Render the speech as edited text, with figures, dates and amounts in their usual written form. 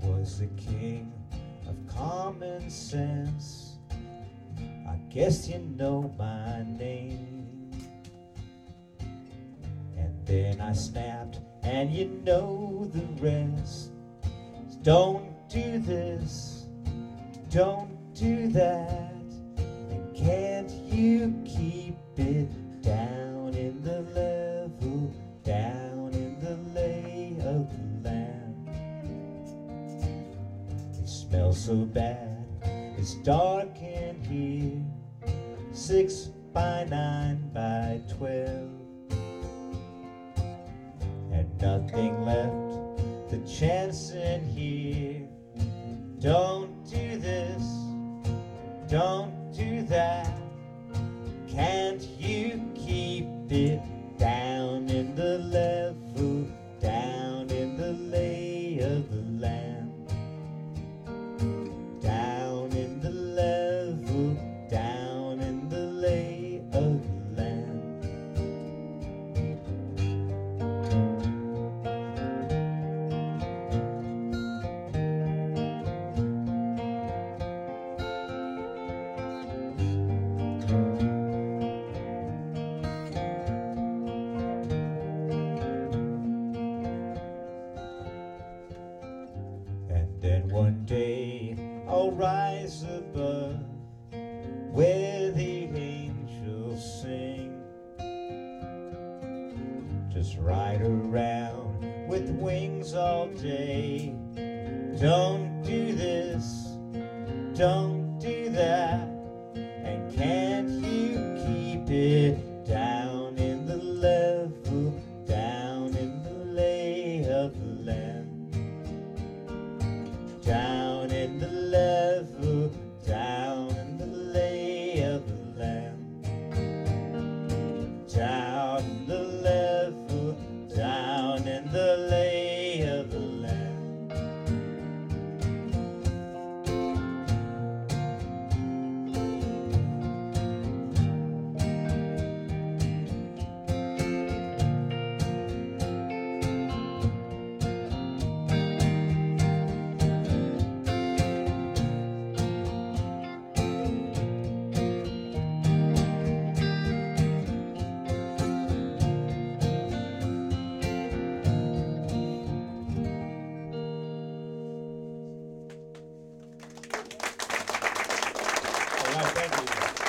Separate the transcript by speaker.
Speaker 1: was the king of common sense. I guess you know my name. And then I snapped, and you know the rest. Don't do this, don't do that. And can't you keep it down in the level, down in the lay of the land? It smells so bad, it's dark in here, 6 by 9 by 12, and nothing left to chance in here. Don't do this, don't do that. Can't you keep it down in the level, down in the lay of the land? Down in the level, down in the lay of the land. Then one day I'll rise above where the angels sing. Just ride around with wings all day. Don't do this, don't do that. And can't you keep it down in the level, down in the lay of the land? Down in the level, down in the lay of the land. Down in the level, down in the lay of the land. All right, thank you.